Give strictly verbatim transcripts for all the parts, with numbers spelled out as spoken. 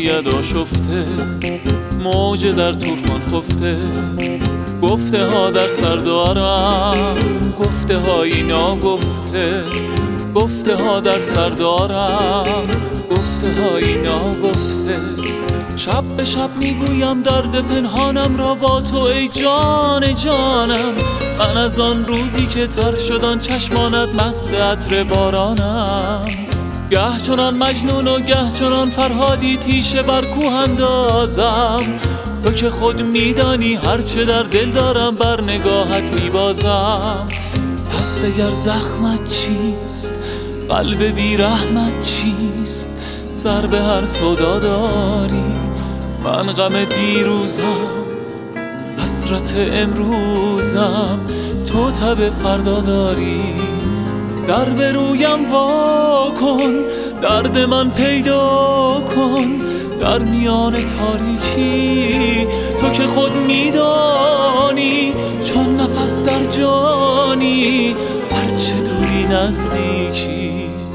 مویت آشفته، موج در طوفان خفته، گفته ها در سر دارم، گفته هایی ناگفته، گفته ها در سر دارم، گفته هایی ناگفته. شب به شب میگویم درد پنهانم را با تو ای جان جانم، من از آن روزی که تر شد آن چشمانت مست عطر بارانم. گه چنان مجنون و گه چنان فرهادی تیشه بر کوه اندازم، تو که خود میدانی هرچه در دل دارم بر نگاهت میبازم. پس دگر زخمت چیست؟ قلب بی رحمت چیست؟ سر به هر سودا داری، من غم دیروزم، حسرت امروزم، تو تب فردا داری. در به رویم وا کن، درد من پیدا کن در میان تاریکی، تو که خود میدانی چون نفس در جانی، هرچه دوری نزدیکی.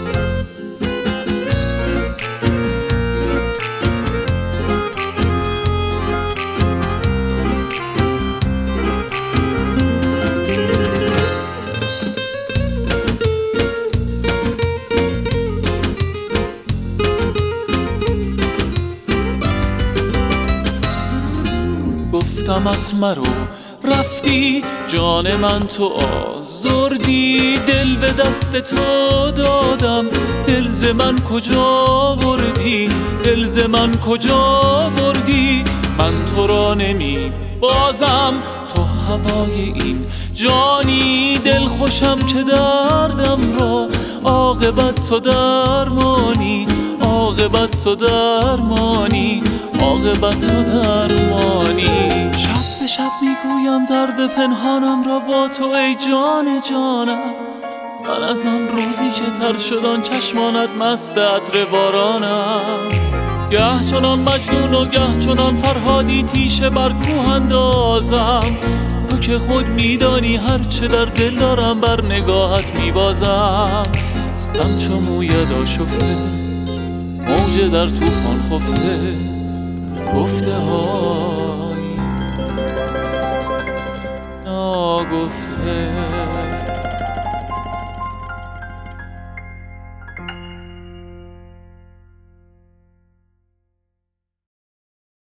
گفتمت مرو رفتی، جان من تو آزردی، دل به دست تو دادم، دل ز من کجا بردی، دل ز من کجا بردی. من تو را نمی بازم، تو هوای این جانی، دل خوشم که دردم را عاقبت تو درمانی، عاقبت تو درمانی، عاقبت تو درمانی. شب به شب میگویم درد پنهانم را با تو ای جان جانم، من از آن روزی که تر شد آن چشمانت مست عطر بارانم. گه چنان مجنون و گه چنان فرهادی تیشه بر کوه اندازم، تو که خود میدانی هرچه در دل دارم بر نگاهت میبازم. همچو مویت آشفته، موج در طوفان خفته، گفته های ناگفته.